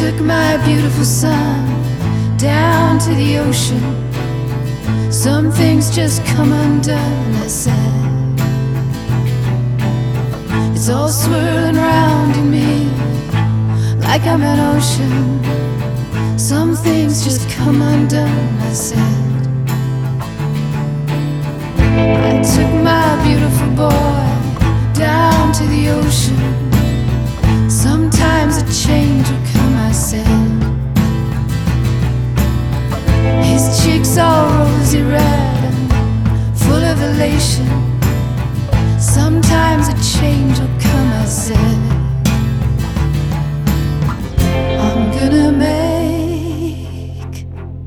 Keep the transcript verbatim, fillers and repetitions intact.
took my beautiful son down to the ocean. Some things just come undone, I said. It's all swirling round in me like I'm an ocean. Some things just come undone, I said. I took my beautiful boy down to the ocean. Sometimes a change will come, I said. His cheeks all rosy red and full of elation. Sometimes a change will come, I said.